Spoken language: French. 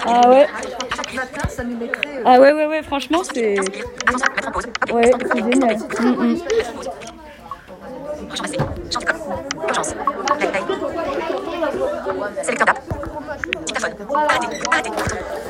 Ah ouais. Chaque matin, ça nous mettrait. Ah ouais, franchement, c'est. Ouais, c'est génial. Urgence. Sélecteur d'app. Dictaphone. Arrêtez.